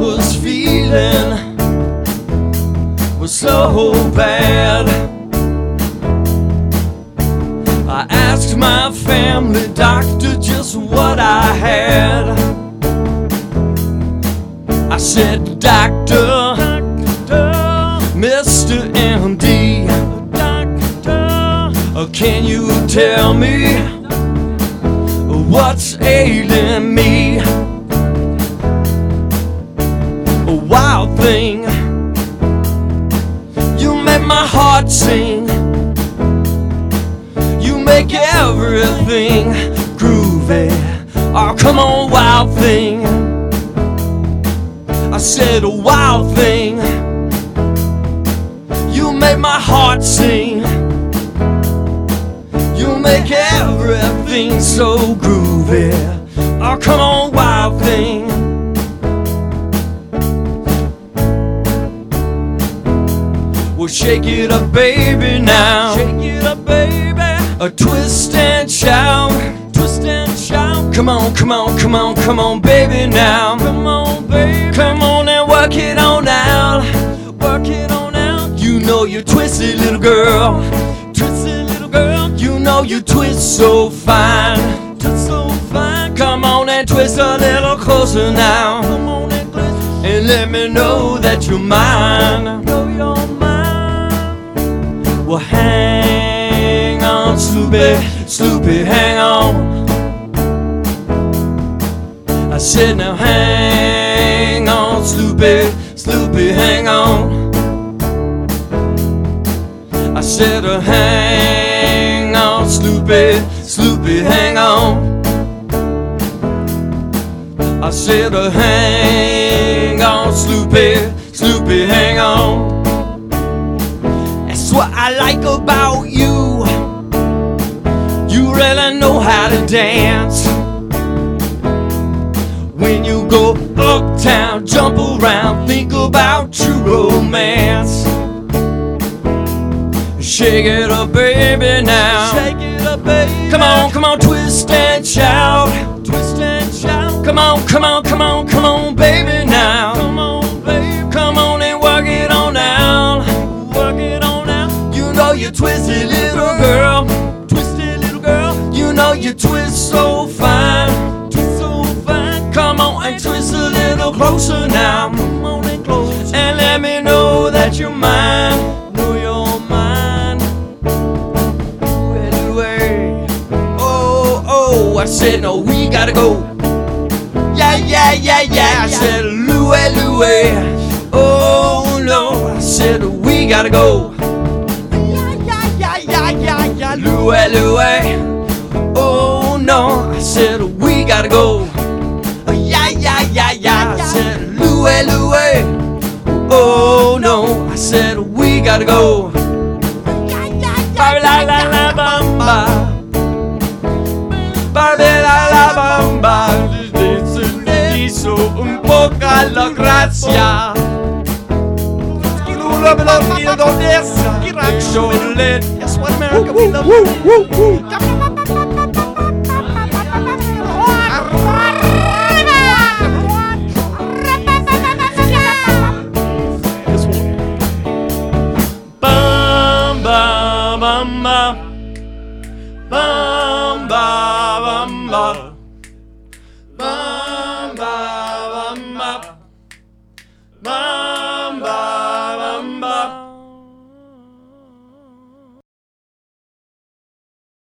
was feeling was so bad. I asked my family doctor just what I had. I said, Doctor, Mr. MD, can you tell me what's ailing me? A wild thing, you make my heart sing. You make everything groovy. Oh, come on, wild thing. I said, a wild thing, you make my heart sing. You make everything so groovy. Oh, come on, wild thing. Well, shake it up, baby, now. Shake it up, baby. A twist and shout. Twist and shout. Come on, come on, come on, come on, baby, now. Come on, baby. Come on and work it on out. Work it on out. You know you're twisted, little girl. Twisted, little girl. You know you twist so fine. Twist so fine. Come on and twist a little closer now. Come on and twist. And let me know that you're mine. Know you're mine. Well, hang on, Sloopy, Sloopy, hang on. I said, now hang on, Sloopy, Sloopy, hang on. I said, hang on, Sloopy, Sloopy, hang on. I said, hang on, Sloopy, Sloopy, hang on. That's what I like about you. You really know how to dance. When you go uptown, jump around, think about true romance. Shake it up, baby, now. Shake it up, baby. Come on, twist and shout. Twist and shout. Come on, come on, come on, come on, baby, now. Come on, baby. Come on and work it on out. Work it on out. You know you twisted, little girl. Twisted, little girl. You know you twist so fine. Twist so fine. Come on and twist a little closer now. Come on and close. And let me know that you're mine. Know you're mine. Anyway. Oh, I said, no, we gotta go. Yeah, yeah, yeah, yeah. I said, Louie, Louie. Oh, no. I said, we gotta go. Yeah, yeah, yeah, yeah, yeah, yeah. Louie, Louie. Oh, no. I said, we gotta go. Yeah, yeah, yeah, yeah. I said, Louie, Louie. Oh, no. I said, we gotta go. Yeah, yeah, yeah, la la la bamba. La la bamba. Hizo un poco la gracia. Skidoo love love you don't dance. Show lit. That's what America we love. Bum bum bum bum bum bum bum. Bum, ba, bum, ba, bum.